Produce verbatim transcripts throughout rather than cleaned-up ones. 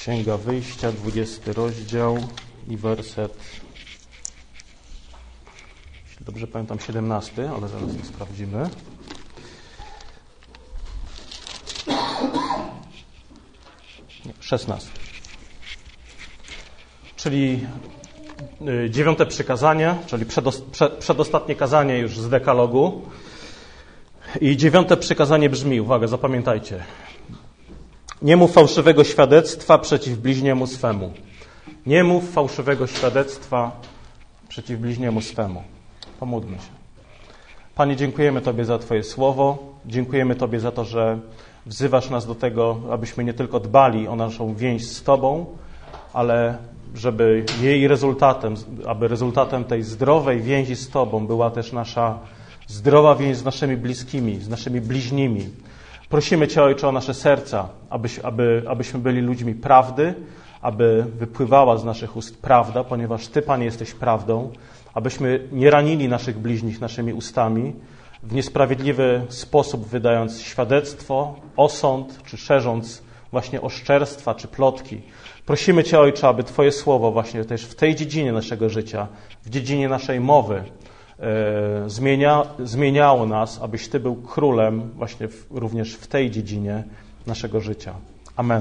Księga Wyjścia, dwudziesty rozdział i werset, jeśli dobrze pamiętam, siedemnasty, ale zaraz to sprawdzimy. Nie, szesnasty. Czyli dziewiąte przykazanie, czyli przedostatnie kazanie już z dekalogu. I dziewiąte przykazanie brzmi, uwaga, zapamiętajcie. Nie mów fałszywego świadectwa przeciw bliźniemu swemu. Nie mów fałszywego świadectwa przeciw bliźniemu swemu. Pomódlmy się. Panie, dziękujemy Tobie za Twoje słowo. Dziękujemy Tobie za to, że wzywasz nas do tego, abyśmy nie tylko dbali o naszą więź z Tobą, ale żeby jej rezultatem, aby rezultatem tej zdrowej więzi z Tobą była też nasza zdrowa więź z naszymi bliskimi, z naszymi bliźnimi. Prosimy Cię, Ojcze, o nasze serca, abyś, aby, abyśmy byli ludźmi prawdy, aby wypływała z naszych ust prawda, ponieważ Ty, Panie, jesteś prawdą, abyśmy nie ranili naszych bliźnich naszymi ustami, w niesprawiedliwy sposób wydając świadectwo, osąd, czy szerząc właśnie oszczerstwa, czy plotki. Prosimy Cię, Ojcze, aby Twoje słowo właśnie też w tej dziedzinie naszego życia, w dziedzinie naszej mowy, e, zmienia, zmieniało nas, abyś Ty był królem właśnie w, również w tej dziedzinie naszego życia. Amen.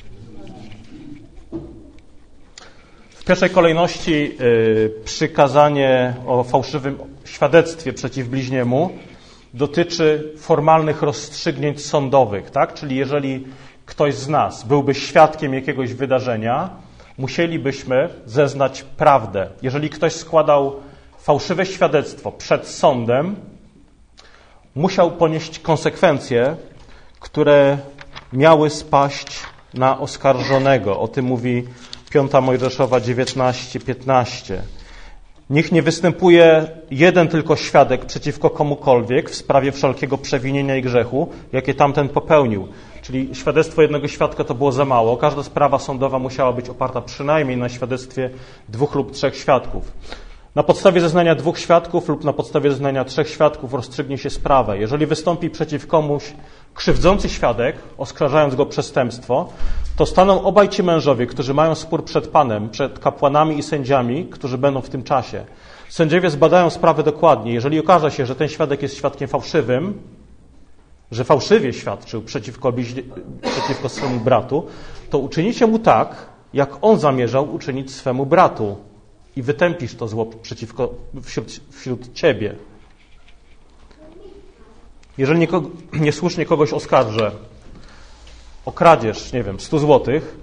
W pierwszej kolejności e, przykazanie o fałszywym świadectwie przeciw bliźniemu dotyczy formalnych rozstrzygnięć sądowych, tak? Czyli jeżeli ktoś z nas byłby świadkiem jakiegoś wydarzenia, musielibyśmy zeznać prawdę. Jeżeli ktoś składał fałszywe świadectwo przed sądem, musiał ponieść konsekwencje, które miały spaść na oskarżonego. O tym mówi piąta Mojżeszowa dziewiętnaście piętnaście. Niech nie występuje jeden tylko świadek przeciwko komukolwiek w sprawie wszelkiego przewinienia i grzechu, jakie tamten popełnił. Czyli świadectwo jednego świadka to było za mało. Każda sprawa sądowa musiała być oparta przynajmniej na świadectwie dwóch lub trzech świadków. Na podstawie zeznania dwóch świadków lub na podstawie zeznania trzech świadków rozstrzygnie się sprawę. Jeżeli wystąpi przeciw komuś krzywdzący świadek, oskarżając go o przestępstwo, to staną obaj ci mężowie, którzy mają spór przed Panem, przed kapłanami i sędziami, którzy będą w tym czasie. Sędziowie zbadają sprawę dokładnie. Jeżeli okaże się, że ten świadek jest świadkiem fałszywym, że fałszywie świadczył przeciwko, przeciwko swemu bratu, to uczynicie mu tak, jak on zamierzał uczynić swemu bratu i wytępisz to zło przeciwko, wśród, wśród ciebie. Jeżeli nikogo, niesłusznie kogoś oskarżę o kradzież, nie wiem, sto złotych,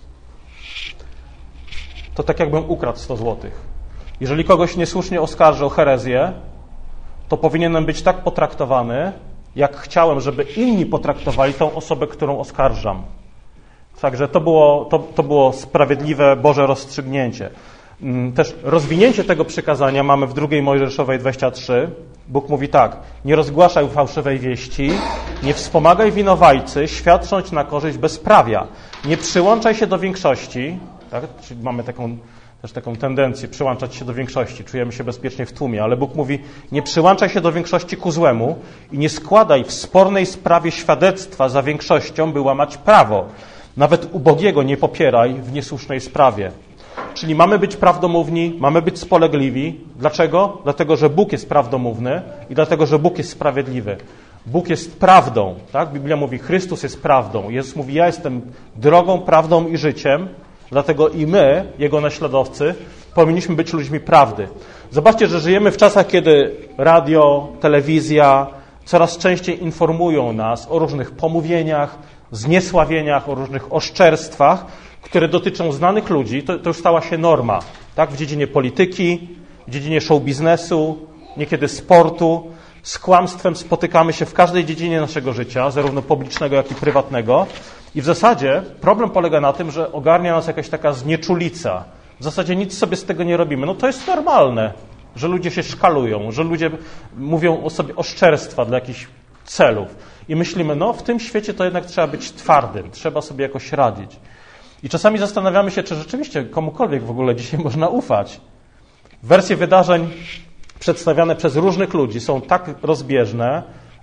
to tak jakbym ukradł sto złotych. Jeżeli kogoś niesłusznie oskarżę o herezję, to powinienem być tak potraktowany, jak chciałem, żeby inni potraktowali tą osobę, którą oskarżam. Także to było, to, to było sprawiedliwe Boże rozstrzygnięcie. Też rozwinięcie tego przykazania mamy w drugiej Mojżeszowej dwadzieścia trzy. Bóg mówi tak: nie rozgłaszaj fałszywej wieści, nie wspomagaj winowajcy, świadcząc na korzyść bezprawia. Nie przyłączaj się do większości, tak? Czyli mamy taką, też taką tendencję przyłączać się do większości, czujemy się bezpiecznie w tłumie, ale Bóg mówi: nie przyłączaj się do większości ku złemu i nie składaj w spornej sprawie świadectwa za większością, by łamać prawo. Nawet ubogiego nie popieraj w niesłusznej sprawie. Czyli mamy być prawdomówni, mamy być spolegliwi. Dlaczego? Dlatego, że Bóg jest prawdomówny i dlatego, że Bóg jest sprawiedliwy. Bóg jest prawdą, tak? Biblia mówi, Chrystus jest prawdą. Jezus mówi, ja jestem drogą, prawdą i życiem, dlatego i my, Jego naśladowcy, powinniśmy być ludźmi prawdy. Zobaczcie, że żyjemy w czasach, kiedy radio, telewizja coraz częściej informują nas o różnych pomówieniach, zniesławieniach, o różnych oszczerstwach, które dotyczą znanych ludzi. To, to już stała się norma, tak? W dziedzinie polityki, w dziedzinie show biznesu, niekiedy sportu. Z kłamstwem spotykamy się w każdej dziedzinie naszego życia, zarówno publicznego, jak i prywatnego. I w zasadzie problem polega na tym, że ogarnia nas jakaś taka znieczulica. W zasadzie nic sobie z tego nie robimy. No to jest normalne, że ludzie się szkalują, że ludzie mówią o sobie oszczerstwa dla jakichś celów. I myślimy, no w tym świecie to jednak trzeba być twardym, trzeba sobie jakoś radzić. I czasami zastanawiamy się, czy rzeczywiście komukolwiek w ogóle dzisiaj można ufać. Wersje wydarzeń przedstawiane przez różnych ludzi są tak rozbieżne,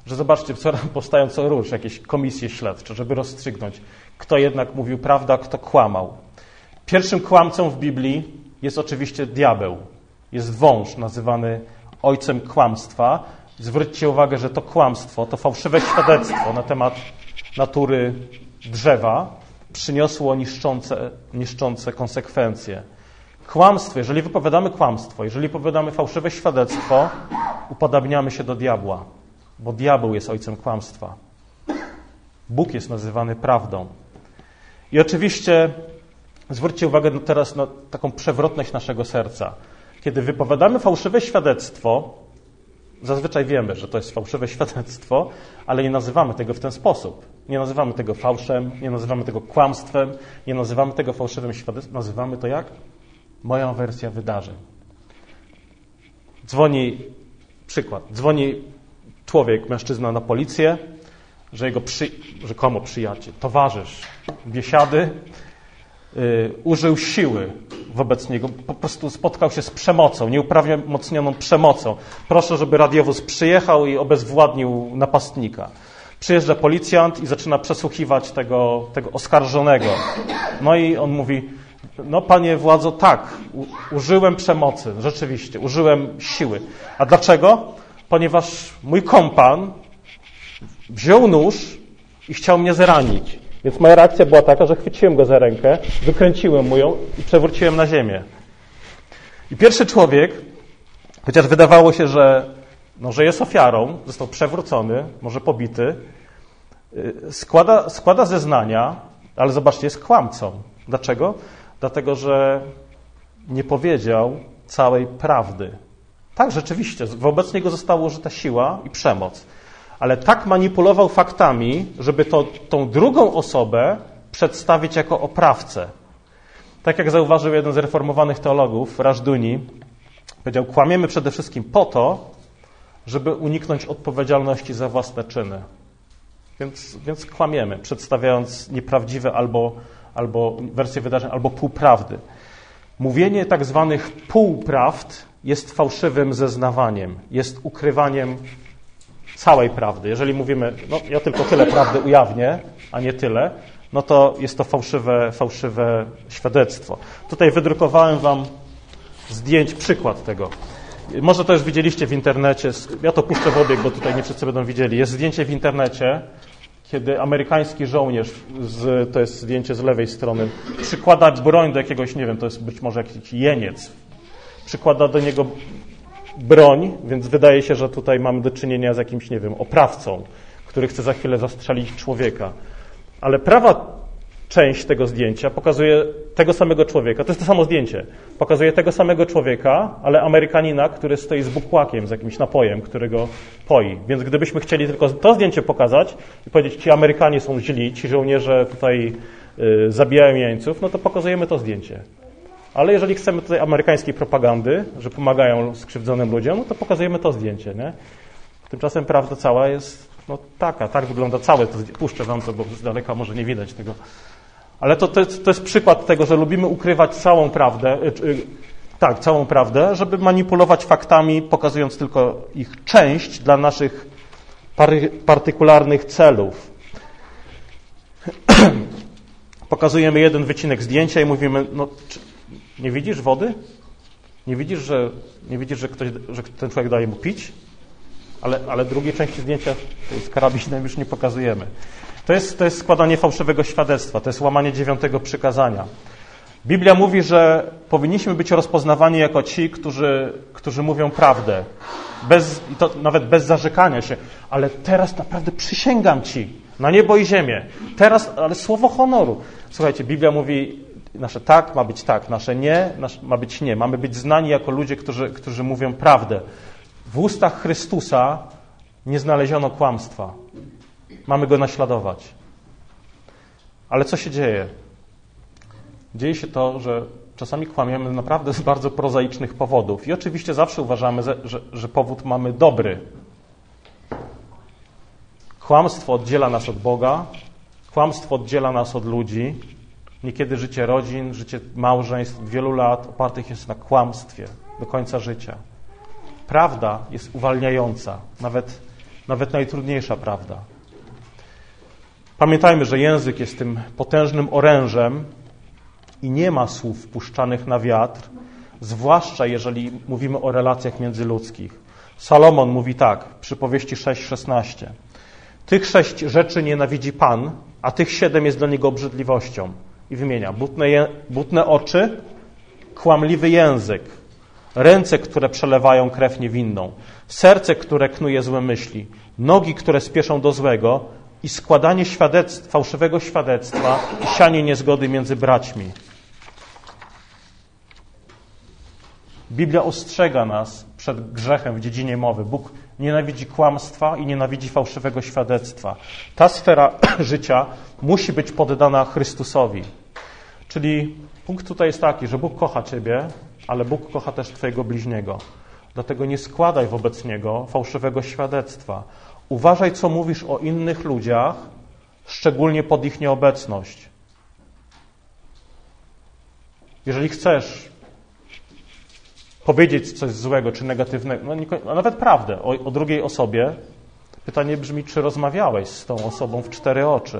że zobaczcie, co powstają co róż, jakieś komisje śledcze, żeby rozstrzygnąć, kto jednak mówił prawdę, a kto kłamał. Pierwszym kłamcą w Biblii jest oczywiście diabeł. Jest wąż nazywany ojcem kłamstwa. Zwróćcie uwagę, że to kłamstwo, to fałszywe świadectwo na temat natury drzewa przyniosło niszczące, niszczące konsekwencje. Kłamstwo, jeżeli wypowiadamy kłamstwo, jeżeli wypowiadamy fałszywe świadectwo, upodabniamy się do diabła, bo diabeł jest ojcem kłamstwa. Bóg jest nazywany prawdą. I oczywiście zwróćcie uwagę teraz na taką przewrotność naszego serca. Kiedy wypowiadamy fałszywe świadectwo, zazwyczaj wiemy, że to jest fałszywe świadectwo, ale nie nazywamy tego w ten sposób. Nie nazywamy tego fałszem, nie nazywamy tego kłamstwem, nie nazywamy tego fałszywym świadectwem. Nazywamy to jak? Moja wersja wydarzeń. Dzwoni, przykład, dzwoni człowiek, mężczyzna na policję, że jego przy, rzekomo przyjaciel, towarzysz biesiady yy, użył siły wobec niego, po prostu spotkał się z przemocą, nieuprawnioną przemocą. Proszę, żeby radiowóz przyjechał i obezwładnił napastnika. Przyjeżdża policjant i zaczyna przesłuchiwać tego, tego oskarżonego. No i on mówi, no panie władzo, tak, u, użyłem przemocy, rzeczywiście, użyłem siły. A dlaczego? Ponieważ mój kompan wziął nóż i chciał mnie zranić. Więc moja reakcja była taka, że chwyciłem go za rękę, wykręciłem mu ją i przewróciłem na ziemię. I pierwszy człowiek, chociaż wydawało się, że, no, że jest ofiarą, został przewrócony, może pobity, składa, składa zeznania, ale zobaczcie, jest kłamcą. Dlaczego? Dlatego, że nie powiedział całej prawdy. Tak, rzeczywiście, wobec niego została użyta siła i przemoc. Ale tak manipulował faktami, żeby to, tą drugą osobę przedstawić jako oprawcę. Tak jak zauważył jeden z reformowanych teologów, Rajduni, powiedział, kłamiemy przede wszystkim po to, żeby uniknąć odpowiedzialności za własne czyny. Więc, więc kłamiemy, przedstawiając nieprawdziwe albo, albo wersje wydarzeń, albo półprawdy. Mówienie tak zwanych półprawd jest fałszywym zeznawaniem, jest ukrywaniem całej prawdy. Jeżeli mówimy, no ja tylko tyle prawdy ujawnię, a nie tyle, no to jest to fałszywe, fałszywe świadectwo. Tutaj wydrukowałem wam zdjęć, przykład tego. Może to już widzieliście w internecie, ja to puszczę w obieg, bo tutaj nie wszyscy będą widzieli. Jest zdjęcie w internecie, kiedy amerykański żołnierz, z, to jest zdjęcie z lewej strony, przykłada broń do jakiegoś, nie wiem, to jest być może jakiś jeniec, przykłada do niego broń, więc wydaje się, że tutaj mamy do czynienia z jakimś, nie wiem, oprawcą, który chce za chwilę zastrzelić człowieka. Ale prawa część tego zdjęcia pokazuje tego samego człowieka, to jest to samo zdjęcie, pokazuje tego samego człowieka, ale Amerykanina, który stoi z bukłakiem, z jakimś napojem, który go poi. Więc gdybyśmy chcieli tylko to zdjęcie pokazać i powiedzieć, ci Amerykanie są źli, ci żołnierze tutaj y, zabijają jeńców, no to pokazujemy to zdjęcie. Ale jeżeli chcemy tutaj amerykańskiej propagandy, że pomagają skrzywdzonym ludziom, no to pokazujemy to zdjęcie, nie? Tymczasem prawda cała jest no taka, tak wygląda całe to zdjęcie. Puszczę wam to, bo z daleka może nie widać tego. Ale to, to, jest, to jest przykład tego, że lubimy ukrywać całą prawdę, yy, tak, całą prawdę, żeby manipulować faktami, pokazując tylko ich część dla naszych pary, partykularnych celów. Pokazujemy jeden wycinek zdjęcia i mówimy, no czy, nie widzisz wody? Nie widzisz, że, nie widzisz, że, ktoś, że ten człowiek daje mu pić? Ale, ale drugiej części zdjęcia z karabinem już nie pokazujemy. To jest, to jest składanie fałszywego świadectwa, to jest łamanie dziewiątego przykazania. Biblia mówi, że powinniśmy być rozpoznawani jako ci, którzy, którzy mówią prawdę. Bez, i to nawet bez zarzekania się. Ale teraz naprawdę przysięgam ci na niebo i ziemię. Teraz, ale słowo honoru. Słuchajcie, Biblia mówi, nasze tak ma być tak, nasze nie nasze ma być nie. Mamy być znani jako ludzie, którzy, którzy mówią prawdę. W ustach Chrystusa nie znaleziono kłamstwa. Mamy Go naśladować. Ale co się dzieje? Dzieje się to, że czasami kłamiemy naprawdę z bardzo prozaicznych powodów. I oczywiście zawsze uważamy, że, że powód mamy dobry. Kłamstwo oddziela nas od Boga. Kłamstwo oddziela nas od ludzi. Niekiedy życie rodzin, życie małżeństw wielu lat opartych jest na kłamstwie do końca życia. Prawda jest uwalniająca. Nawet nawet najtrudniejsza prawda. Pamiętajmy, że język jest tym potężnym orężem i nie ma słów puszczanych na wiatr, zwłaszcza jeżeli mówimy o relacjach międzyludzkich. Salomon mówi tak, przypowieści sześć szesnaście. Tych sześć rzeczy nienawidzi Pan, a tych siedem jest dla niego obrzydliwością. I wymienia butne, je, butne oczy, kłamliwy język, ręce, które przelewają krew niewinną, serce, które knuje złe myśli, nogi, które spieszą do złego i składanie świadectw, fałszywego świadectwa i sianie niezgody między braćmi. Biblia ostrzega nas przed grzechem w dziedzinie mowy. Bóg nienawidzi kłamstwa i nienawidzi fałszywego świadectwa. Ta sfera życia musi być poddana Chrystusowi. Czyli punkt tutaj jest taki, że Bóg kocha ciebie, ale Bóg kocha też twojego bliźniego. Dlatego nie składaj wobec niego fałszywego świadectwa. Uważaj, co mówisz o innych ludziach, szczególnie pod ich nieobecność. Jeżeli chcesz powiedzieć coś złego czy negatywnego, no nie, a nawet prawdę o, o drugiej osobie, pytanie brzmi, czy rozmawiałeś z tą osobą w cztery oczy?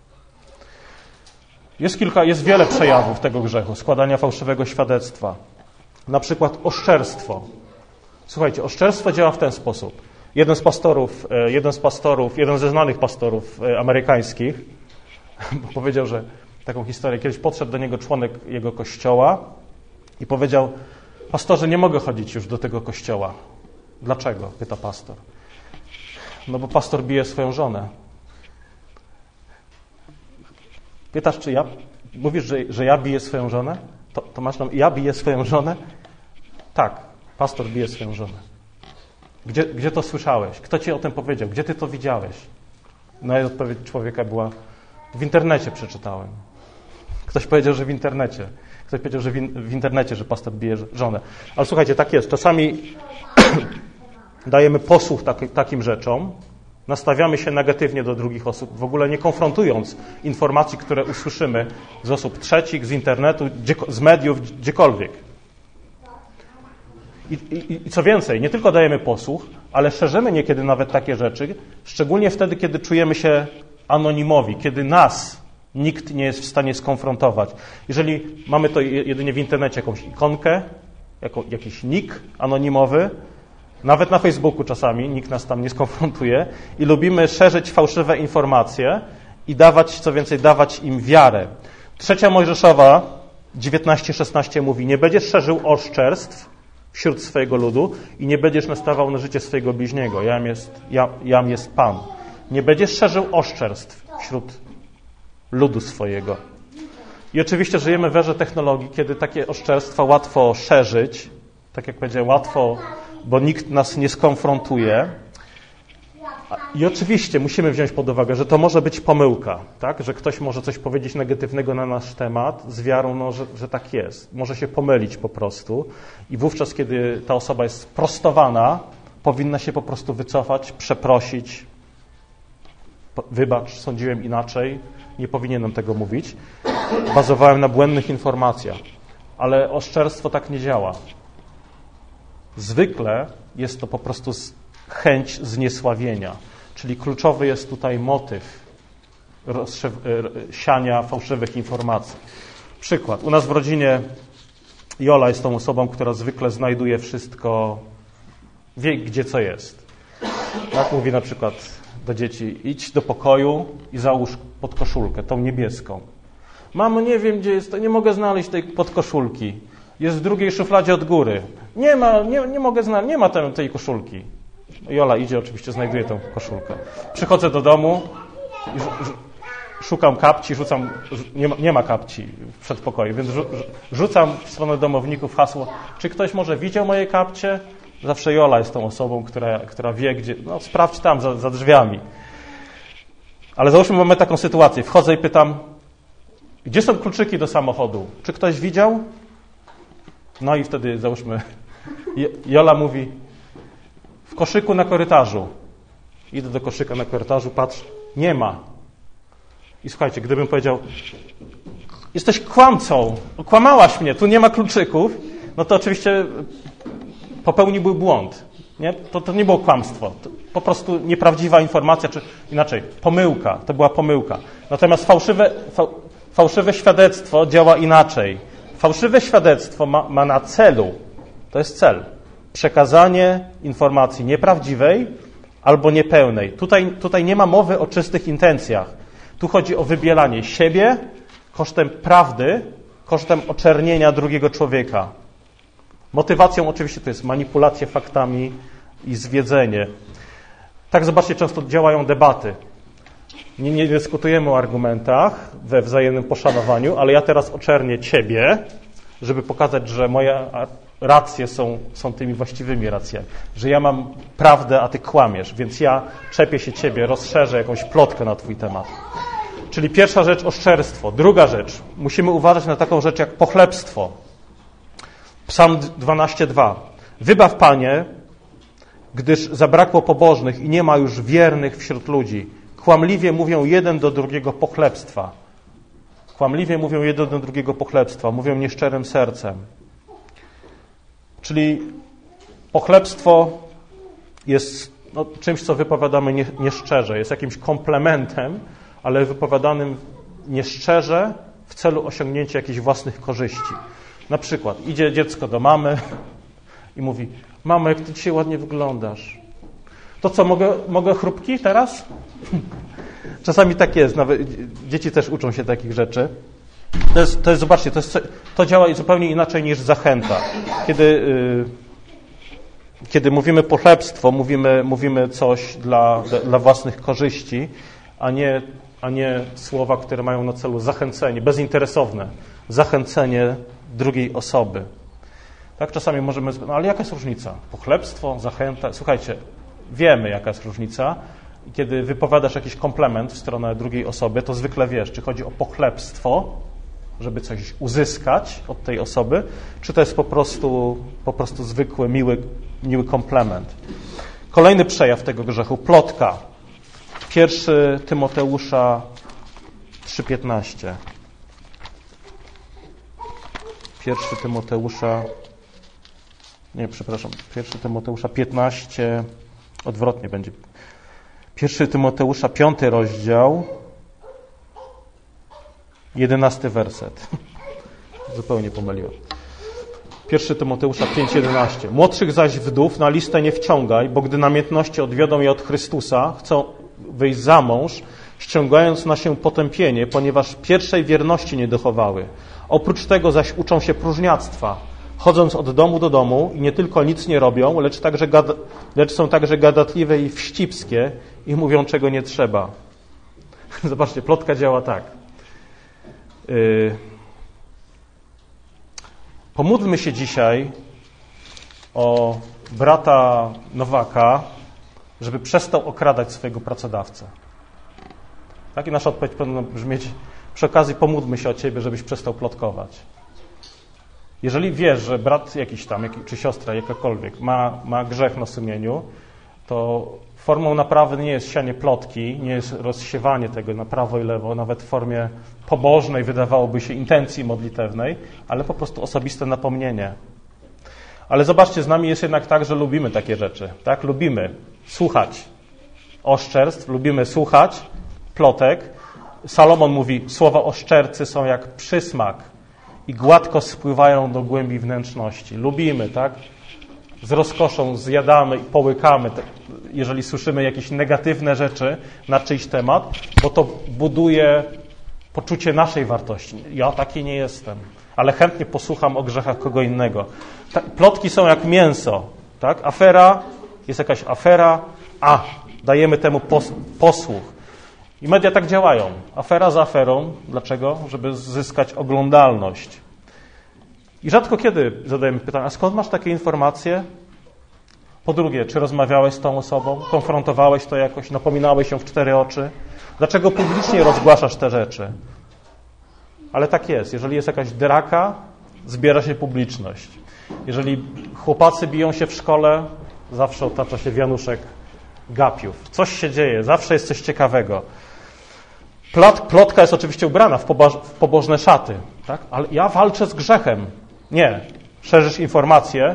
Jest kilka, jest wiele przejawów tego grzechu, składania fałszywego świadectwa. Na przykład oszczerstwo. Słuchajcie, oszczerstwo działa w ten sposób. Jeden z pastorów, jeden z pastorów, jeden ze znanych pastorów amerykańskich powiedział, że taką historię, kiedyś podszedł do niego członek jego kościoła i powiedział: pastorze, nie mogę chodzić już do tego kościoła. Dlaczego? Pyta pastor. No bo pastor bije swoją żonę. Pytasz, czy ja, mówisz, że, że ja biję swoją żonę? To, to masz nam, ja biję swoją żonę? Tak, pastor bije swoją żonę. Gdzie, gdzie to słyszałeś? Kto ci o tym powiedział? Gdzie ty to widziałeś? No i odpowiedź człowieka była: w internecie przeczytałem. Ktoś powiedział, że w internecie. Ktoś powiedział, że w, in, w internecie, że pastor bije żonę. Ale słuchajcie, tak jest. Czasami dajemy posłuch tak, takim rzeczom, nastawiamy się negatywnie do drugich osób, w ogóle nie konfrontując informacji, które usłyszymy z osób trzecich, z internetu, gdzie, z mediów, gdziekolwiek. I, i, I co więcej, nie tylko dajemy posłuch, ale szerzymy niekiedy nawet takie rzeczy, szczególnie wtedy, kiedy czujemy się anonimowi, kiedy nas nikt nie jest w stanie skonfrontować. Jeżeli mamy to jedynie w internecie, jakąś ikonkę, jako, jakiś nick anonimowy, nawet na Facebooku czasami nikt nas tam nie skonfrontuje i lubimy szerzyć fałszywe informacje i dawać, co więcej, dawać im wiarę. Trzecia Mojżeszowa dziewiętnaście szesnaście mówi: nie będziesz szerzył oszczerstw wśród swojego ludu i nie będziesz nastawał na życie swojego bliźniego. Jam jest, jam, jam jest Pan. Nie będziesz szerzył oszczerstw wśród ludu swojego. I oczywiście żyjemy w erze technologii, kiedy takie oszczerstwa łatwo szerzyć, tak jak powiedziałem, łatwo, bo nikt nas nie skonfrontuje. I oczywiście musimy wziąć pod uwagę, że to może być pomyłka, tak? Że ktoś może coś powiedzieć negatywnego na nasz temat z wiarą, no, że, że tak jest. Może się pomylić po prostu i wówczas, kiedy ta osoba jest prostowana, powinna się po prostu wycofać, przeprosić. Wybacz, sądziłem inaczej, nie powinienem tego mówić. Bazowałem na błędnych informacjach, ale oszczerstwo tak nie działa. Zwykle jest to po prostu chęć zniesławienia, czyli kluczowy jest tutaj motyw siania fałszywych informacji. Przykład. U nas w rodzinie Jola jest tą osobą, która zwykle znajduje wszystko, wie gdzie co jest. Tak mówi na przykład do dzieci: idź do pokoju i załóż podkoszulkę, tą niebieską. Mamo, nie wiem gdzie jest, to nie mogę znaleźć tej podkoszulki. Jest w drugiej szufladzie od góry. Nie ma, nie, nie mogę znaleźć, nie ma tej, tej koszulki. Jola idzie, oczywiście znajduje tę koszulkę. Przychodzę do domu i szukam kapci, rzucam, nie ma, nie ma kapci w przedpokoju, więc rzucam w stronę domowników hasło: czy ktoś może widział moje kapcie? Zawsze Jola jest tą osobą, która, która wie, gdzie, no sprawdź tam, za, za drzwiami. Ale załóżmy, mamy taką sytuację. Wchodzę i pytam: gdzie są kluczyki do samochodu? Czy ktoś widział? No i wtedy, załóżmy, Jola mówi: w koszyku na korytarzu. Idę do koszyka na korytarzu, patrz, nie ma. I słuchajcie, gdybym powiedział: jesteś kłamcą, okłamałaś mnie, tu nie ma kluczyków, no to oczywiście popełniłby błąd. Nie? To, to nie było kłamstwo. To po prostu nieprawdziwa informacja, czy inaczej, pomyłka. To była pomyłka. Natomiast fałszywe, fa, fałszywe świadectwo działa inaczej. Fałszywe świadectwo ma, ma na celu, to jest cel, przekazanie informacji nieprawdziwej albo niepełnej. Tutaj, tutaj nie ma mowy o czystych intencjach. Tu chodzi o wybielanie siebie kosztem prawdy, kosztem oczernienia drugiego człowieka. Motywacją oczywiście to jest manipulacja faktami i zwiedzenie. Tak, zobaczcie, często działają debaty. Nie, nie dyskutujemy o argumentach we wzajemnym poszanowaniu, ale ja teraz oczernię ciebie, żeby pokazać, że moje racje są, są tymi właściwymi racjami. Że ja mam prawdę, a ty kłamiesz, więc ja czepię się ciebie, rozszerzę jakąś plotkę na twój temat. Czyli pierwsza rzecz, oszczerstwo. Druga rzecz, musimy uważać na taką rzecz jak pochlebstwo. Psalm dwanaście dwa. Wybaw, Panie, gdyż zabrakło pobożnych i nie ma już wiernych wśród ludzi. Kłamliwie mówią jeden do drugiego pochlebstwa. Kłamliwie mówią jeden do drugiego pochlebstwa. Mówią nieszczerym sercem. Czyli pochlebstwo jest no, czymś, co wypowiadamy nie, nieszczerze. Jest jakimś komplementem, ale wypowiadanym nieszczerze w celu osiągnięcia jakichś własnych korzyści. Na przykład idzie dziecko do mamy i mówi: mamo, jak ty dzisiaj ładnie wyglądasz. To co, mogę, mogę chrupki teraz? Czasami tak jest. Nawet dzieci też uczą się takich rzeczy. To jest, to jest zobaczcie, to, jest, to działa zupełnie inaczej niż zachęta. Kiedy, yy, kiedy mówimy pochlebstwo, mówimy, mówimy coś dla, dla własnych korzyści, a nie, a nie słowa, które mają na celu zachęcenie, bezinteresowne, zachęcenie drugiej osoby. Tak czasami możemy... No ale jaka jest różnica? Pochlebstwo, zachęta... Słuchajcie, wiemy, jaka jest różnica. Kiedy wypowiadasz jakiś komplement w stronę drugiej osoby, to zwykle wiesz, czy chodzi o pochlebstwo, żeby coś uzyskać od tej osoby, czy to jest po prostu, po prostu zwykły, miły, miły komplement. Kolejny przejaw tego grzechu, plotka. Pierwszy Tymoteusza trzy piętnaście. Pierwszy Tymoteusza, nie, przepraszam, pierwszy Tymoteusza piętnaście, odwrotnie będzie. Pierwszy Tymoteusza piąty rozdział, jedenasty werset. Zupełnie pomyliłem. Pierwszy Tymoteusza pięć jedenaście. Młodszych zaś wdów na listę nie wciągaj, bo gdy namiętności odwiodą je od Chrystusa, chcą wyjść za mąż, ściągając na się potępienie, ponieważ pierwszej wierności nie dochowały. Oprócz tego zaś uczą się próżniactwa, chodząc od domu do domu i nie tylko nic nie robią, lecz, także gada, lecz są także gadatliwe i wścibskie i mówią, czego nie trzeba. Zobaczcie, plotka działa tak. Yy... Pomódlmy się dzisiaj o brata Nowaka, żeby przestał okradać swojego pracodawcę. Tak? I nasza odpowiedź powinna brzmieć: przy okazji pomódlmy się o ciebie, żebyś przestał plotkować. Jeżeli wiesz, że brat jakiś tam, czy siostra jakakolwiek ma, ma grzech na sumieniu, to formą naprawy nie jest sianie plotki, nie jest rozsiewanie tego na prawo i lewo, nawet w formie pobożnej, wydawałoby się, intencji modlitewnej, ale po prostu osobiste napomnienie. Ale zobaczcie, z nami jest jednak tak, że lubimy takie rzeczy. Tak? Lubimy słuchać oszczerstw, lubimy słuchać plotek. Salomon mówi, słowa oszczercy są jak przysmak i gładko spływają do głębi wnętrzności. Lubimy, tak? Z rozkoszą zjadamy i połykamy, jeżeli słyszymy jakieś negatywne rzeczy na czyjś temat, bo to buduje poczucie naszej wartości. Ja taki nie jestem, ale chętnie posłucham o grzechach kogo innego. Plotki są jak mięso, tak? Afera, jest jakaś afera, a dajemy temu pos- posłuch. I media tak działają. Afera za aferą. Dlaczego? Żeby zyskać oglądalność. I rzadko kiedy zadajemy pytanie, a skąd masz takie informacje? Po drugie, czy rozmawiałeś z tą osobą? Konfrontowałeś to jakoś? Napominałeś się w cztery oczy? Dlaczego publicznie rozgłaszasz te rzeczy? Ale tak jest. Jeżeli jest jakaś draka, zbiera się publiczność. Jeżeli chłopacy biją się w szkole, zawsze otacza się wianuszek gapiów. Coś się dzieje, zawsze jest coś ciekawego. Plot, plotka jest oczywiście ubrana w, poboż, w pobożne szaty, tak? Ale ja walczę z grzechem. Nie. Szerzysz informacje,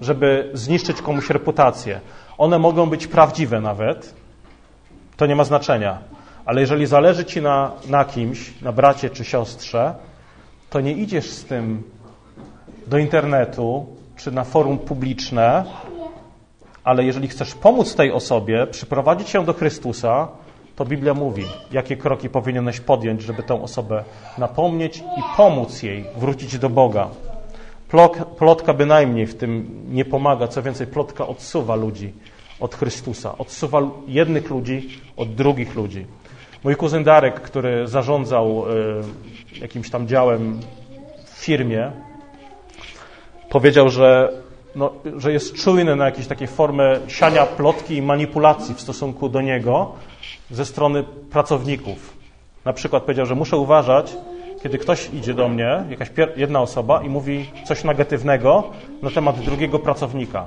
żeby zniszczyć komuś reputację. One mogą być prawdziwe nawet, to nie ma znaczenia. Ale jeżeli zależy ci na, na kimś, na bracie czy siostrze, to nie idziesz z tym do internetu czy na forum publiczne, ale jeżeli chcesz pomóc tej osobie, przyprowadzić ją do Chrystusa, to Biblia mówi, jakie kroki powinieneś podjąć, żeby tę osobę napomnieć i pomóc jej wrócić do Boga. Plotka bynajmniej w tym nie pomaga, co więcej, plotka odsuwa ludzi od Chrystusa, odsuwa jednych ludzi od drugich ludzi. Mój kuzyn Darek, który zarządzał y, jakimś tam działem w firmie, powiedział, że, no, że jest czujny na jakieś takie formy siania plotki i manipulacji w stosunku do niego ze strony pracowników. Na przykład powiedział, że muszę uważać, kiedy ktoś idzie do mnie, jakaś jedna osoba i mówi coś negatywnego na temat drugiego pracownika.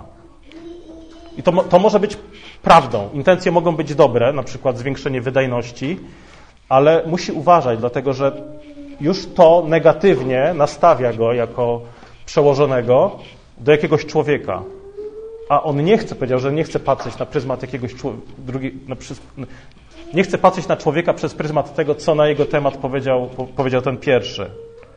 I to, to może być prawdą. Intencje mogą być dobre, na przykład zwiększenie wydajności, ale musi uważać, dlatego że już to negatywnie nastawia go jako przełożonego do jakiegoś człowieka. A on nie chce, powiedział, że nie chce patrzeć na pryzmat jakiegoś drugiego, nie chce patrzeć na człowieka przez pryzmat tego, co na jego temat powiedział, powiedział ten pierwszy.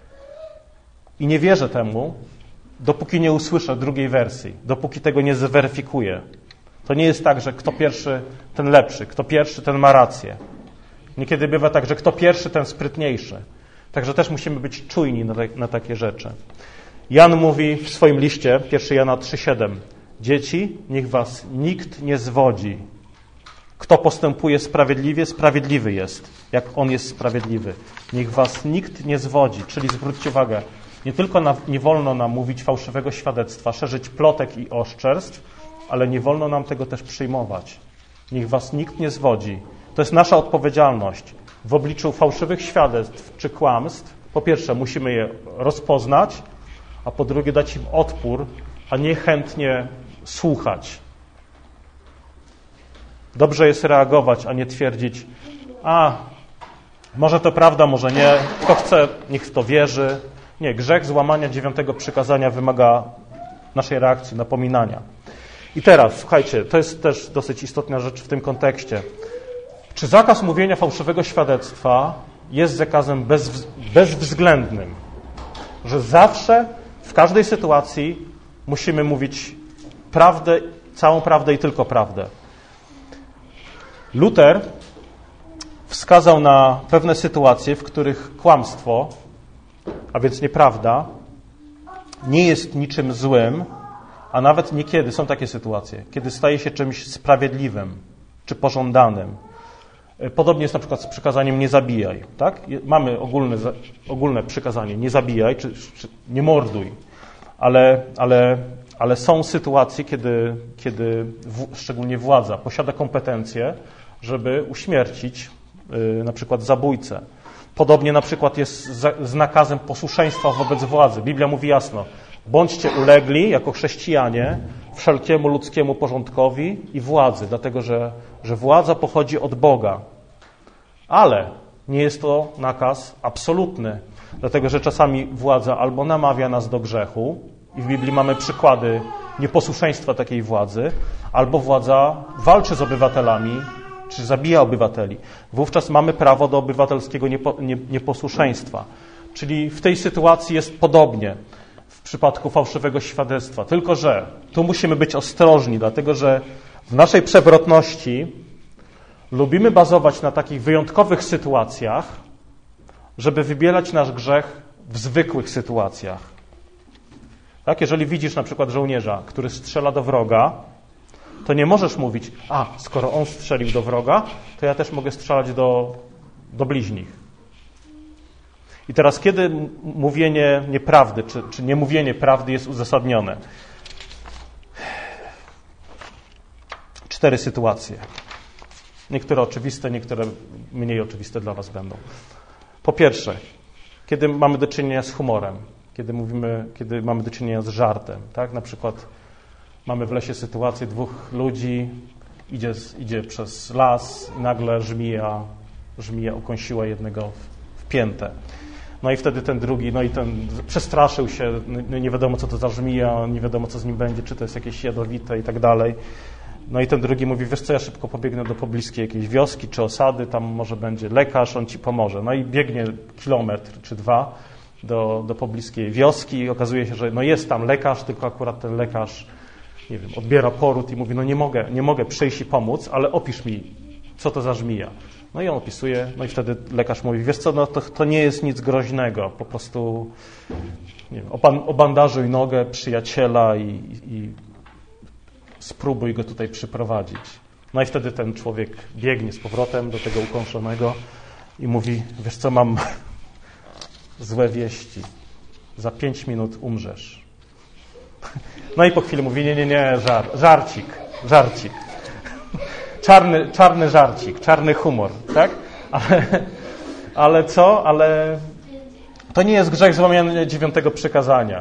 I nie wierzę temu, dopóki nie usłyszę drugiej wersji, dopóki tego nie zweryfikuję. To nie jest tak, że kto pierwszy, ten lepszy, kto pierwszy, ten ma rację. Niekiedy bywa tak, że kto pierwszy, ten sprytniejszy. Także też musimy być czujni na, te, na takie rzeczy. Jan mówi w swoim liście, pierwszy Jana trzy siedem, dzieci, niech was nikt nie zwodzi. Kto postępuje sprawiedliwie, sprawiedliwy jest, jak on jest sprawiedliwy. Niech was nikt nie zwodzi, czyli zwróćcie uwagę, nie tylko na, nie wolno nam mówić fałszywego świadectwa, szerzyć plotek i oszczerstw, ale nie wolno nam tego też przyjmować. Niech was nikt nie zwodzi. To jest nasza odpowiedzialność. W obliczu fałszywych świadectw czy kłamstw, po pierwsze musimy je rozpoznać, a po drugie dać im odpór, a nie chętnie słuchać. Dobrze jest reagować, a nie twierdzić, a może to prawda, może nie, kto chce, niech w to wierzy. Nie, grzech złamania dziewiątego przykazania wymaga naszej reakcji, napominania. I teraz, słuchajcie, to jest też dosyć istotna rzecz w tym kontekście. Czy zakaz mówienia fałszywego świadectwa jest zakazem bez, bezwzględnym? Że zawsze, w każdej sytuacji musimy mówić prawdę, całą prawdę i tylko prawdę. Luter wskazał na pewne sytuacje, w których kłamstwo, a więc nieprawda, nie jest niczym złym, a nawet niekiedy są takie sytuacje, kiedy staje się czymś sprawiedliwym czy pożądanym. Podobnie jest na przykład z przykazaniem nie zabijaj. Tak? Mamy ogólne, ogólne przykazanie nie zabijaj czy, czy nie morduj, ale, ale, ale są sytuacje, kiedy, kiedy w, szczególnie władza posiada kompetencje, żeby uśmiercić yy, na przykład zabójcę. Podobnie na przykład jest z, z nakazem posłuszeństwa wobec władzy. Biblia mówi jasno, bądźcie ulegli jako chrześcijanie wszelkiemu ludzkiemu porządkowi i władzy, dlatego że, że władza pochodzi od Boga. Ale nie jest to nakaz absolutny, dlatego że czasami władza albo namawia nas do grzechu i w Biblii mamy przykłady nieposłuszeństwa takiej władzy, albo władza walczy z obywatelami, czy zabija obywateli. Wówczas mamy prawo do obywatelskiego niepo, nie, nieposłuszeństwa. Czyli w tej sytuacji jest podobnie w przypadku fałszywego świadectwa. Tylko że tu musimy być ostrożni, dlatego że w naszej przewrotności lubimy bazować na takich wyjątkowych sytuacjach, żeby wybielać nasz grzech w zwykłych sytuacjach. Tak? Jeżeli widzisz na przykład żołnierza, który strzela do wroga, to nie możesz mówić, a skoro on strzelił do wroga, to ja też mogę strzelać do, do bliźnich. I teraz kiedy mówienie nieprawdy, czy, czy niemówienie prawdy jest uzasadnione? Cztery sytuacje. Niektóre oczywiste, niektóre mniej oczywiste dla was będą. Po pierwsze, kiedy mamy do czynienia z humorem, kiedy mówimy, kiedy mamy do czynienia z żartem, tak? Na przykład mamy w lesie sytuację dwóch ludzi, idzie, idzie przez las i nagle żmija, żmija ukąsiła jednego w, w piętę. No i wtedy ten drugi, no i ten przestraszył się, no nie wiadomo co to za żmija, nie wiadomo co z nim będzie, czy to jest jakieś jadowite i tak dalej. No i ten drugi mówi, wiesz co, ja szybko pobiegnę do pobliskiej jakiejś wioski czy osady, tam może będzie lekarz, on ci pomoże. No i biegnie kilometr czy dwa do, do pobliskiej wioski i okazuje się, że no jest tam lekarz, tylko akurat ten lekarz, nie wiem, odbiera poród i mówi, no nie mogę, nie mogę przyjść i pomóc, ale opisz mi, co to za żmija. No i on opisuje, no i wtedy lekarz mówi, wiesz co, no to, to nie jest nic groźnego, po prostu nie wiem, obandażuj nogę przyjaciela i, i spróbuj go tutaj przyprowadzić. No i wtedy ten człowiek biegnie z powrotem do tego ukąszonego i mówi, wiesz co, mam złe wieści, za pięć minut umrzesz. No i po chwili mówi, nie, nie, nie, żar, żarcik, żarcik. Czarny, czarny żarcik, czarny humor, tak? Ale, ale co? Ale to nie jest grzech złamania dziewiątego przykazania.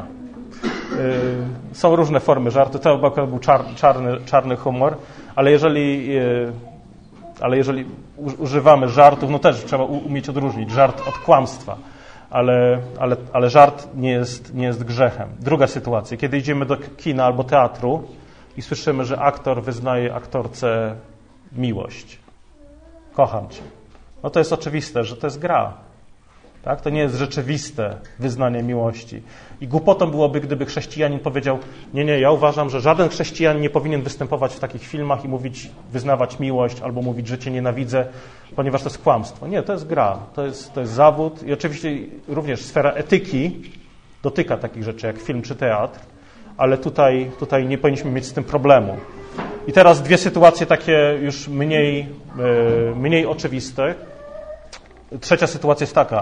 Yy, są różne formy żartu. To akurat był czar, czarny, czarny humor, ale jeżeli, yy, ale jeżeli używamy żartów, no też trzeba umieć odróżnić żart od kłamstwa. Ale, ale, ale żart nie jest, nie jest grzechem. Druga sytuacja, kiedy idziemy do kina albo teatru i słyszymy, że aktor wyznaje aktorce miłość. Kocham cię. No to jest oczywiste, że to jest gra. Tak? To nie jest rzeczywiste wyznanie miłości. I głupotą byłoby, gdyby chrześcijanin powiedział, nie, nie, ja uważam, że żaden chrześcijanin nie powinien występować w takich filmach i mówić, wyznawać miłość albo mówić, że cię nienawidzę, ponieważ to jest kłamstwo. Nie, to jest gra, to jest, to jest zawód i oczywiście również sfera etyki dotyka takich rzeczy jak film czy teatr, ale tutaj, tutaj nie powinniśmy mieć z tym problemu. I teraz dwie sytuacje takie już mniej, yy, mniej oczywiste. Trzecia sytuacja jest taka.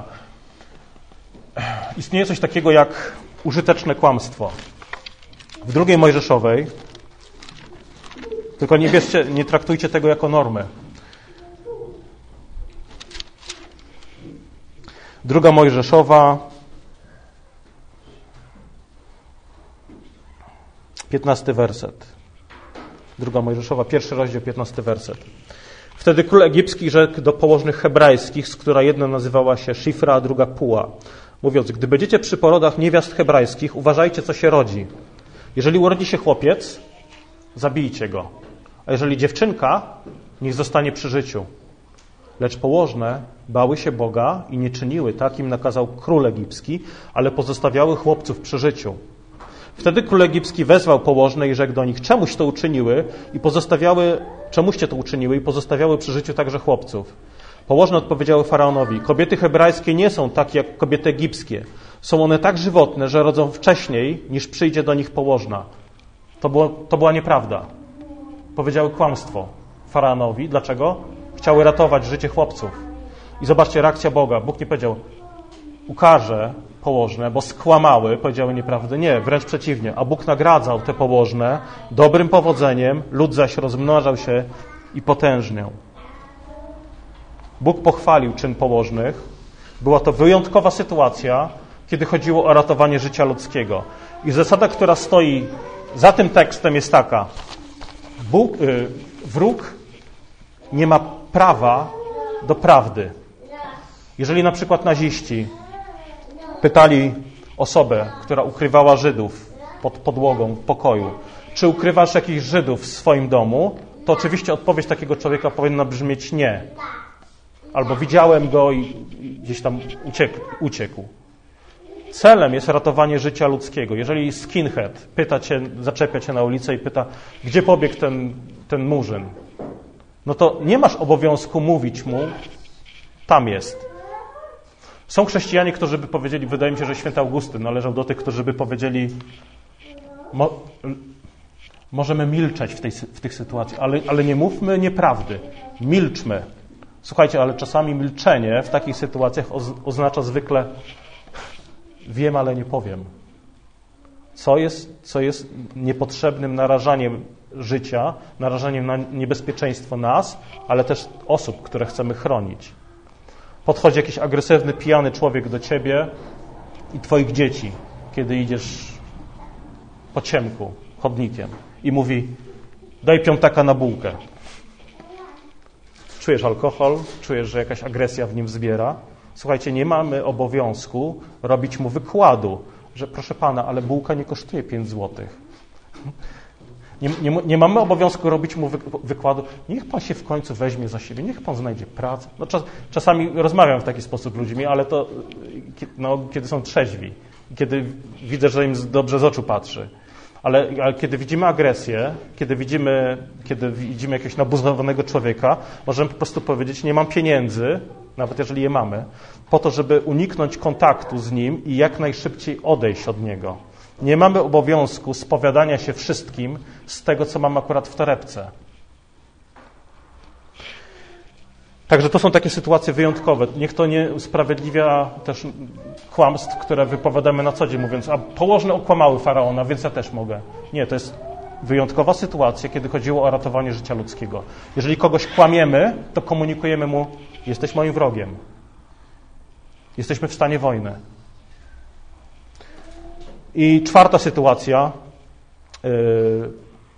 Istnieje coś takiego jak użyteczne kłamstwo. W drugiej Mojżeszowej, tylko nie bierzcie, nie traktujcie tego jako normę. Druga Mojżeszowa, piętnasty werset. Druga Mojżeszowa, pierwszy rozdział, piętnasty werset. Wtedy król egipski rzekł do położnych hebrajskich, z która jedna nazywała się Szifra, a druga Puła, mówiąc, gdy będziecie przy porodach niewiast hebrajskich, uważajcie, co się rodzi. Jeżeli urodzi się chłopiec, zabijcie go. A jeżeli dziewczynka, niech zostanie przy życiu. Lecz położne bały się Boga i nie czyniły tak, im nakazał król egipski, ale pozostawiały chłopców przy życiu. Wtedy król egipski wezwał położne i rzekł do nich, czemuś to uczyniły i pozostawiały, czemuście to uczyniły i pozostawiały przy życiu także chłopców. Położne odpowiedziały faraonowi, kobiety hebrajskie nie są takie jak kobiety egipskie. Są one tak żywotne, że rodzą wcześniej, niż przyjdzie do nich położna. To, było, to była nieprawda. Powiedziały kłamstwo faraonowi. Dlaczego? Chciały ratować życie chłopców. I zobaczcie, reakcja Boga. Bóg nie powiedział, ukaże położne, bo skłamały, powiedziały nieprawdę. Nie, wręcz przeciwnie. A Bóg nagradzał te położne dobrym powodzeniem, lud zaś rozmnażał się i potężniał. Bóg pochwalił czyn położnych. Była to wyjątkowa sytuacja, kiedy chodziło o ratowanie życia ludzkiego. I zasada, która stoi za tym tekstem jest taka. Bóg, yy, wróg nie ma prawa do prawdy. Jeżeli na przykład naziści pytali osobę, która ukrywała Żydów pod podłogą w pokoju, czy ukrywasz jakichś Żydów w swoim domu, to oczywiście odpowiedź takiego człowieka powinna brzmieć nie. Albo widziałem go i gdzieś tam uciekł. uciekł. Celem jest ratowanie życia ludzkiego. Jeżeli skinhead pyta cię, zaczepia cię na ulicę i pyta, gdzie pobiegł ten, ten murzyn, no to nie masz obowiązku mówić mu, tam jest. Są chrześcijanie, którzy by powiedzieli, wydaje mi się, że święty Augustyn należał do tych, którzy by powiedzieli, mo, możemy milczeć w, tej, w tych sytuacjach, ale, ale nie mówmy nieprawdy. Milczmy. Słuchajcie, ale czasami milczenie w takich sytuacjach oznacza zwykle wiem, ale nie powiem. Co jest, co jest niepotrzebnym narażaniem życia, narażaniem na niebezpieczeństwo nas, ale też osób, które chcemy chronić. Podchodzi jakiś agresywny, pijany człowiek do ciebie i twoich dzieci, kiedy idziesz po ciemku, chodnikiem i mówi, daj piątaka na bułkę. Czujesz alkohol, czujesz, że jakaś agresja w nim wzbiera. Słuchajcie, nie mamy obowiązku robić mu wykładu, że proszę pana, ale bułka nie kosztuje pięć złotych. Nie, nie, nie mamy obowiązku robić mu wy, wykładu. Niech pan się w końcu weźmie za siebie, niech pan znajdzie pracę. No, czas, czasami rozmawiam w taki sposób z ludźmi, ale to no, kiedy są trzeźwi, kiedy widzę, że im dobrze z oczu patrzy. Ale, ale kiedy widzimy agresję, kiedy widzimy, kiedy widzimy jakiegoś nabuzowanego człowieka, możemy po prostu powiedzieć, nie mam pieniędzy, nawet jeżeli je mamy, po to, żeby uniknąć kontaktu z nim i jak najszybciej odejść od niego. Nie mamy obowiązku spowiadania się wszystkim z tego, co mamy akurat w torebce. Także to są takie sytuacje wyjątkowe. Niech to nie usprawiedliwia też kłamstw, które wypowiadamy na co dzień, mówiąc, a położne okłamały Faraona, więc ja też mogę. Nie, to jest wyjątkowa sytuacja, kiedy chodziło o ratowanie życia ludzkiego. Jeżeli kogoś kłamiemy, to komunikujemy mu, jesteś moim wrogiem. Jesteśmy w stanie wojny. I czwarta sytuacja, yy,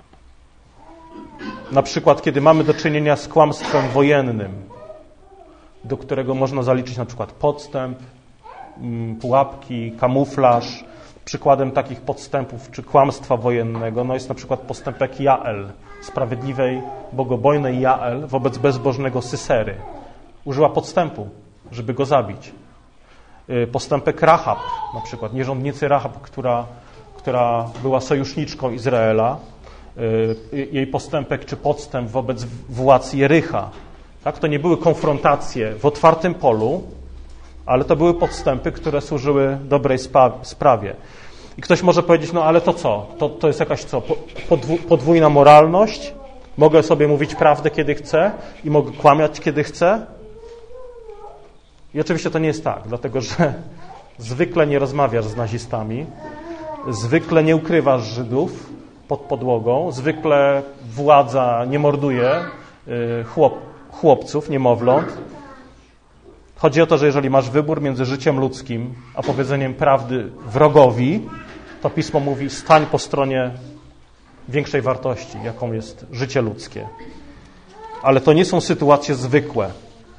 na przykład kiedy mamy do czynienia z kłamstwem wojennym, do którego można zaliczyć na przykład podstęp, pułapki, kamuflaż. Przykładem takich podstępów czy kłamstwa wojennego no jest na przykład postępek Jael, sprawiedliwej, bogobojnej Jael wobec bezbożnego Sysery. Użyła podstępu, żeby go zabić. Postępek Rahab, na przykład nierządnicy Rahab, która, która była sojuszniczką Izraela. Jej postępek czy podstęp wobec władz Jericha. Tak? To nie były konfrontacje w otwartym polu, ale to były podstępy, które służyły dobrej sprawie. I ktoś może powiedzieć, no ale to co? To, to jest jakaś co? Podwójna moralność? Mogę sobie mówić prawdę, kiedy chcę i mogę kłamać, kiedy chcę? I oczywiście to nie jest tak, dlatego że zwykle nie rozmawiasz z nazistami, zwykle nie ukrywasz Żydów pod podłogą, zwykle władza nie morduje chłop, chłopców, niemowląt. Chodzi o to, że jeżeli masz wybór między życiem ludzkim a powiedzeniem prawdy wrogowi, to Pismo mówi, stań po stronie większej wartości, jaką jest życie ludzkie. Ale to nie są sytuacje zwykłe.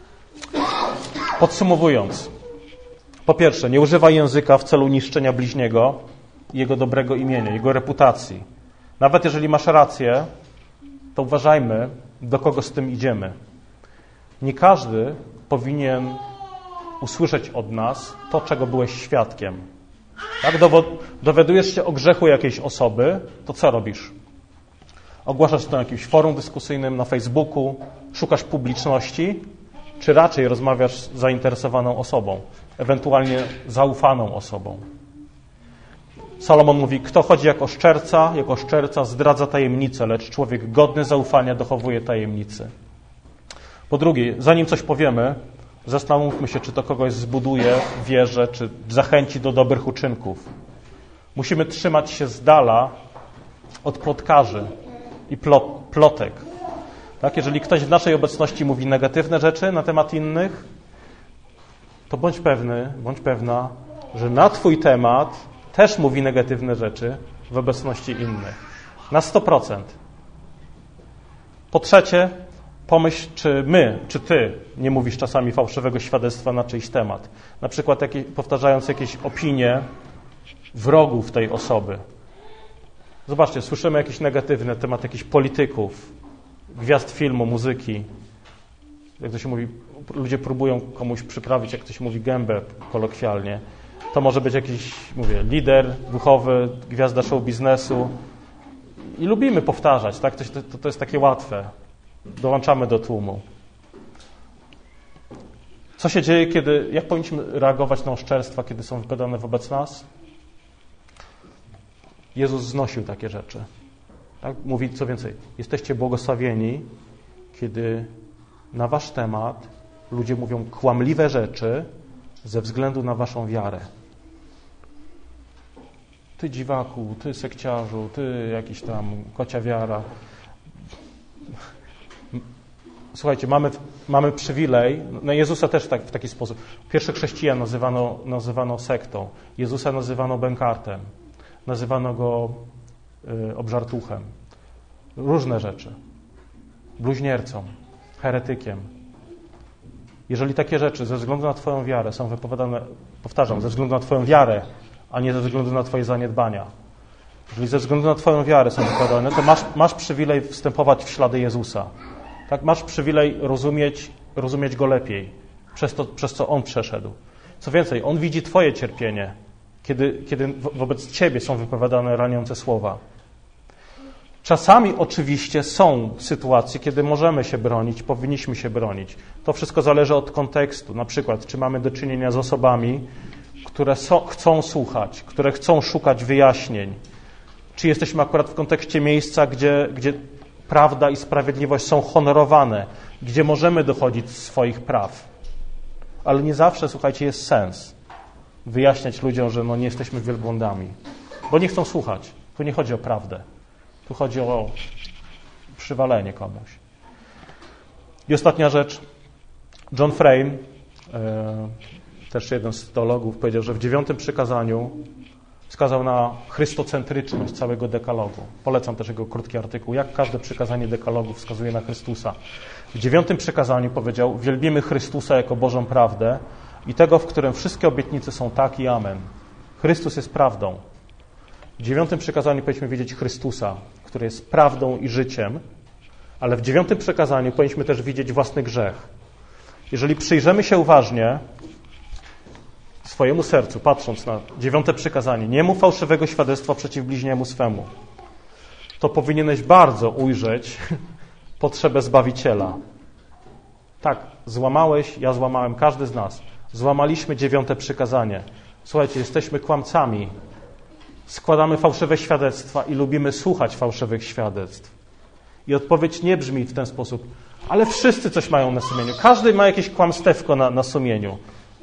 Podsumowując, po pierwsze, nie używaj języka w celu niszczenia bliźniego i jego dobrego imienia, jego reputacji. Nawet jeżeli masz rację, to uważajmy, do kogo z tym idziemy. Nie każdy powinien usłyszeć od nas to, czego byłeś świadkiem. Tak? Dowiadujesz się o grzechu jakiejś osoby, to co robisz? Ogłaszasz to na jakimś forum dyskusyjnym, na Facebooku, szukasz publiczności, czy raczej rozmawiasz z zainteresowaną osobą, ewentualnie zaufaną osobą? Salomon mówi, kto chodzi jako szczerca, jako szczerca zdradza tajemnicę, lecz człowiek godny zaufania dochowuje tajemnicy. Po drugie, zanim coś powiemy, zastanówmy się, czy to kogoś zbuduje w wierze, czy zachęci do dobrych uczynków. Musimy trzymać się z dala od plotkarzy i plotek. Tak? Jeżeli ktoś w naszej obecności mówi negatywne rzeczy na temat innych, to bądź pewny, bądź pewna, że na twój temat też mówi negatywne rzeczy w obecności innych. Na sto procent. Po trzecie, pomyśl, czy my, czy ty nie mówisz czasami fałszywego świadectwa na czyjś temat. Na przykład jakieś, powtarzając jakieś opinie wrogów tej osoby. Zobaczcie, słyszymy jakieś negatywne na temat jakichś polityków, gwiazd filmu, muzyki. Jak to się mówi, ludzie próbują komuś przyprawić, jak to się mówi, gębę kolokwialnie. To może być jakiś, mówię, lider duchowy, gwiazda show biznesu. I lubimy powtarzać, tak? To, to, to jest takie łatwe. Dołączamy do tłumu. Co się dzieje, kiedy, jak powinniśmy reagować na oszczerstwa, kiedy są wypowiadane wobec nas? Jezus znosił takie rzeczy. Tak? Mówi co więcej, jesteście błogosławieni, kiedy na wasz temat ludzie mówią kłamliwe rzeczy ze względu na waszą wiarę. Ty dziwaku, ty sekciarzu, ty jakiś tam kocia wiara. Słuchajcie, mamy, mamy przywilej, no Jezusa też tak, w taki sposób. Pierwszych chrześcijan nazywano, nazywano sektą, Jezusa nazywano bękartem, nazywano go y, obżartuchem. Różne rzeczy. Bluźniercą, heretykiem. Jeżeli takie rzeczy ze względu na Twoją wiarę są wypowiadane, powtarzam, ze względu na Twoją wiarę, a nie ze względu na Twoje zaniedbania, jeżeli ze względu na Twoją wiarę są wypowiadane, to masz, masz przywilej wstępować w ślady Jezusa. Tak? Masz przywilej rozumieć, rozumieć Go lepiej, przez to, przez co On przeszedł. Co więcej, On widzi Twoje cierpienie, kiedy, kiedy wobec Ciebie są wypowiadane raniące słowa. Czasami oczywiście są sytuacje, kiedy możemy się bronić, powinniśmy się bronić. To wszystko zależy od kontekstu. Na przykład, czy mamy do czynienia z osobami, które so, chcą słuchać, które chcą szukać wyjaśnień. Czy jesteśmy akurat w kontekście miejsca, gdzie, gdzie prawda i sprawiedliwość są honorowane, gdzie możemy dochodzić swoich praw. Ale nie zawsze, słuchajcie, jest sens wyjaśniać ludziom, że no nie jesteśmy wielbłądami, bo nie chcą słuchać. Tu nie chodzi o prawdę. Tu chodzi o przywalenie komuś. I ostatnia rzecz. John Frame, e, też jeden z teologów, powiedział, że w dziewiątym przykazaniu wskazał na chrystocentryczność całego dekalogu. Polecam też jego krótki artykuł, jak każde przykazanie dekalogu wskazuje na Chrystusa. W dziewiątym przykazaniu powiedział, wielbimy Chrystusa jako Bożą prawdę i tego, w którym wszystkie obietnice są tak i amen. Chrystus jest prawdą. W dziewiątym przykazaniu powinniśmy widzieć Chrystusa, który jest prawdą i życiem, ale w dziewiątym przykazaniu powinniśmy też widzieć własny grzech. Jeżeli przyjrzymy się uważnie swojemu sercu, patrząc na dziewiąte przykazanie, nie mów fałszywego świadectwa przeciw bliźniemu swemu, to powinieneś bardzo ujrzeć potrzebę Zbawiciela. Tak, złamałeś, ja złamałem, każdy z nas. Złamaliśmy dziewiąte przykazanie. Słuchajcie, jesteśmy kłamcami. Składamy fałszywe świadectwa i lubimy słuchać fałszywych świadectw. I odpowiedź nie brzmi w ten sposób, ale wszyscy coś mają na sumieniu. Każdy ma jakieś kłamstewko na, na sumieniu.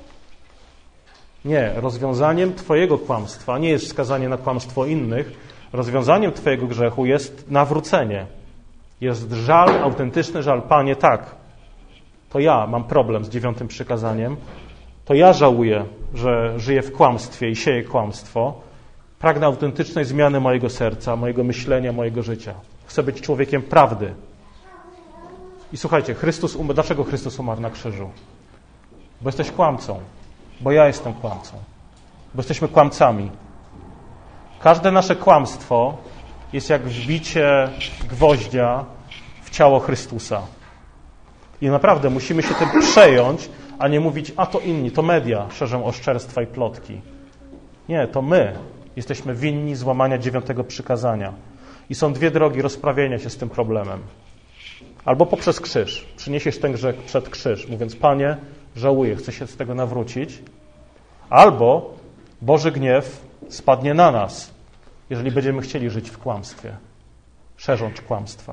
Nie, rozwiązaniem Twojego kłamstwa nie jest wskazanie na kłamstwo innych. Rozwiązaniem Twojego grzechu jest nawrócenie. Jest żal, autentyczny żal. Panie, tak, to ja mam problem z dziewiątym przykazaniem. To ja żałuję, że żyję w kłamstwie i sieję kłamstwo. Pragnę autentycznej zmiany mojego serca, mojego myślenia, mojego życia. Chcę być człowiekiem prawdy. I słuchajcie, Chrystus um... dlaczego Chrystus umarł na krzyżu? Bo jesteś kłamcą. Bo ja jestem kłamcą. Bo jesteśmy kłamcami. Każde nasze kłamstwo jest jak wbicie gwoździa w ciało Chrystusa. I naprawdę musimy się tym przejąć, a nie mówić, a to inni, to media szerzą oszczerstwa i plotki. Nie, to my jesteśmy winni złamania dziewiątego przykazania. I są dwie drogi rozprawienia się z tym problemem. Albo poprzez krzyż. Przyniesiesz ten grzech przed krzyż, mówiąc, Panie, żałuję, chcę się z tego nawrócić. Albo Boży gniew spadnie na nas, jeżeli będziemy chcieli żyć w kłamstwie, szerząc kłamstwa.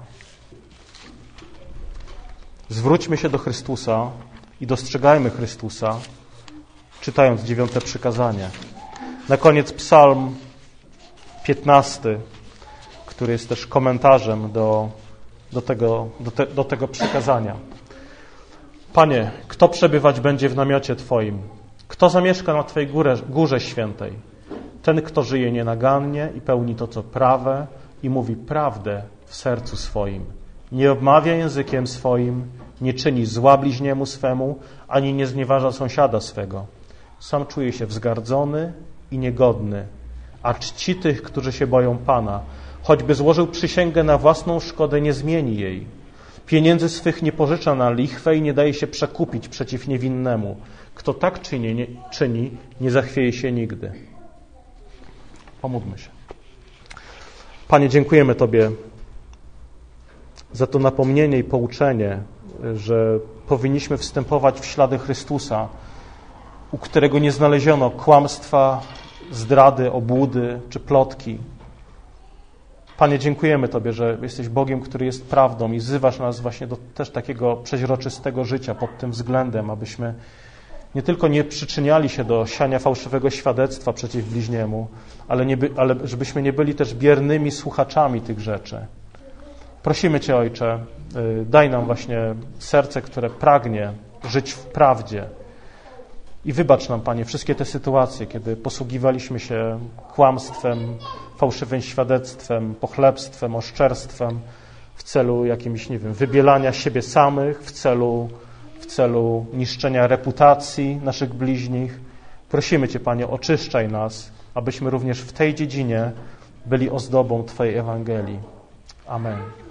Zwróćmy się do Chrystusa i dostrzegajmy Chrystusa, czytając dziewiąte przykazanie. Na koniec psalm piętnasty, który jest też komentarzem do, do, tego, do, te, do tego przykazania. Panie, kto przebywać będzie w namiocie Twoim? Kto zamieszka na Twojej górze, górze świętej? Ten, kto żyje nienagannie i pełni to, co prawe i mówi prawdę w sercu swoim. Nie obmawia językiem swoim, nie czyni zła bliźniemu swemu, ani nie znieważa sąsiada swego. Sam czuje się wzgardzony i niegodny, a czci tych, którzy się boją Pana. Choćby złożył przysięgę na własną szkodę, nie zmieni jej. Pieniędzy swych nie pożycza na lichwę i nie daje się przekupić przeciw niewinnemu. Kto tak czyni, nie, czyni, nie zachwieje się nigdy. Pomódlmy się. Panie, dziękujemy Tobie za to napomnienie i pouczenie, że powinniśmy wstępować w ślady Chrystusa, u którego nie znaleziono kłamstwa, zdrady, obłudy czy plotki. Panie, dziękujemy Tobie, że jesteś Bogiem, który jest prawdą i wzywasz nas właśnie do też takiego przeźroczystego życia pod tym względem, abyśmy nie tylko nie przyczyniali się do siania fałszywego świadectwa przeciw bliźniemu, ale, nie by, ale żebyśmy nie byli też biernymi słuchaczami tych rzeczy. Prosimy Cię, Ojcze, daj nam właśnie serce, które pragnie żyć w prawdzie. I wybacz nam, Panie, wszystkie te sytuacje, kiedy posługiwaliśmy się kłamstwem, fałszywym świadectwem, pochlebstwem, oszczerstwem w celu jakimś, nie wiem, wybielania siebie samych, w celu, w celu niszczenia reputacji naszych bliźnich. Prosimy Cię, Panie, oczyszczaj nas, abyśmy również w tej dziedzinie byli ozdobą Twojej Ewangelii. Amen.